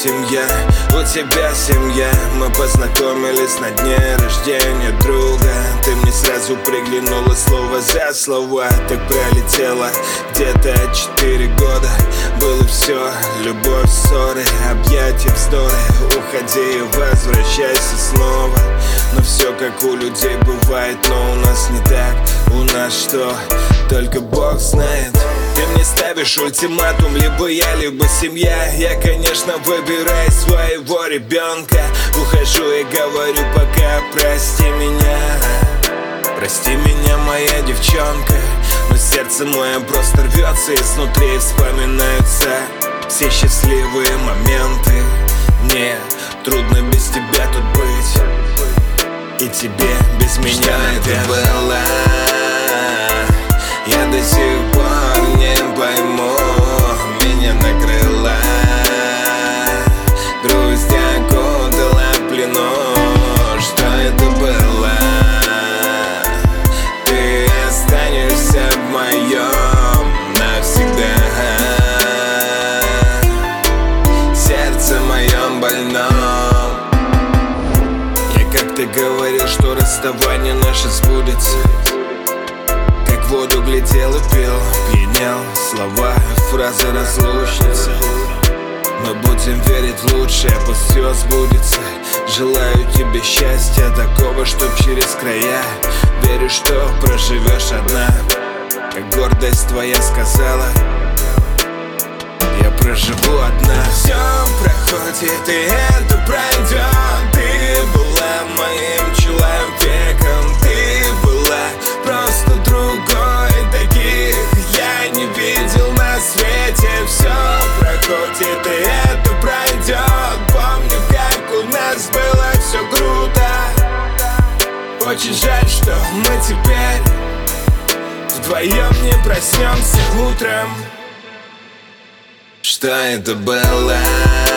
семья, у тебя семья. Мы познакомились на дне рождения друга. Ты мне сразу приглянула слово за слово. Так пролетело где-то 4 года. Было все, любовь, ссоры, объятия, вздоры. Уходи и возвращайся снова. Но все как у людей бывает, но у нас не так. У нас что, только Бог знает. Ты мне ставишь ультиматум, либо я, либо семья. Я, конечно, выбираю своего ребенка. Ухожу и говорю пока, прости меня. Прости меня, моя девчонка. Но сердце мое просто рвется изнутри. Вспоминаются все счастливые моменты. Мне трудно без тебя тут быть, и тебе без меня. Что это было? Я до сих пор не пойму. Меня накрыла грусть, окутала в плену. Что это было? Ты останешься в моем навсегда. Сердце моем больном. Я как-то говорил, что расставание наше сбудется. Как воду глядел и пил, пьянел. Слова, фразы разлучницы. Мы будем верить в лучшее, пусть все сбудется. Желаю тебе счастья такого, чтоб через края. Верю, что проживешь одна. Как гордость твоя сказала, я проживу одна. Все проходит, и это пройдет. Ты была моим человеком. Ты была просто другой. Таких я не видел на свете. Все проходит, и это пройдет. Помню, как у нас было все круто. Очень жаль, что мы теперь вдвоем не проснемся утром. Что это было?